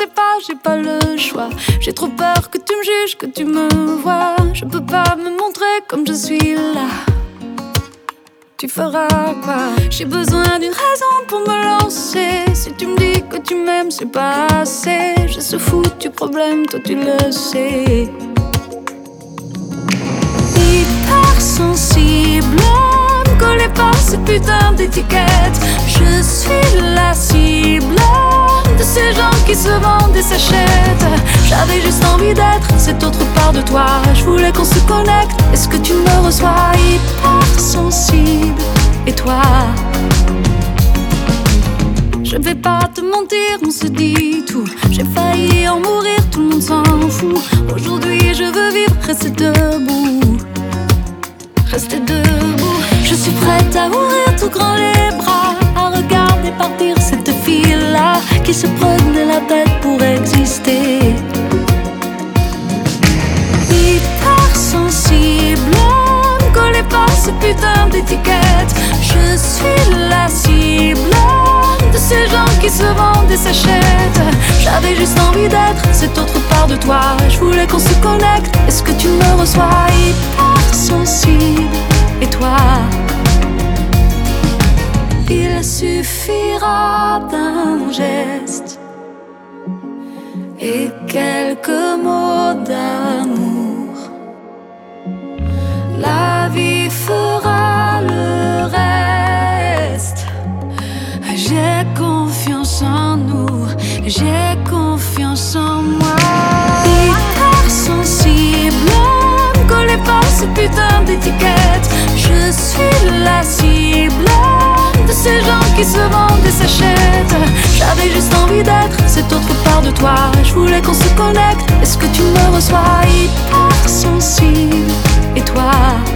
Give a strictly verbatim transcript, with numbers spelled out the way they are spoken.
sais pas, j'ai pas le choix. J'ai trop peur que tu me juges, que tu me vois. Je peux pas me montrer comme je suis là. Tu feras quoi? J'ai besoin d'une raison pour me lancer. Si tu me dis que tu m'aimes, c'est pas assez. J'ai ce foutu problème, toi tu le sais. Hypersensible, ne collez pas cette putain d'étiquette. Je suis la cible de ces gens qui se vendent et s'achètent. J'avais juste envie d'être cette autre part de toi. Je voulais qu'on se connecte, est-ce que tu me reçois? Hypersensible, et toi? Je vais pas te mentir, on se dit tout. J'ai failli en mourir, tout le monde s'en fout. Aujourd'hui je veux vivre, rester debout. Rester debout. Je suis prête à ouvrir tout grand les bras, à regarder partir cette fille-là qui se prenait la tête pour exister. Hypersensible, ne collez pas cette putain d'étiquette. Je suis la cible de ces gens qui se vendent et s'achètent. J'avais juste envie d'être cette autre part de toi. Je voulais qu'on se connecte, est-ce que tu me reçois? Hypersensible, et toi? Il suffira d'un geste et quelques mots d'amour. La vie fera le reste. J'ai confiance en nous, j'ai confiance en moi. Hypersensible, ne collez pas cette putain d'étiquette. Je suis la cible de ces gens qui se vendent et s'achètent. J'avais juste envie d'être cette autre part de toi. Je voulais qu'on se connecte, est-ce que tu me reçois? Hypersensible, et toi?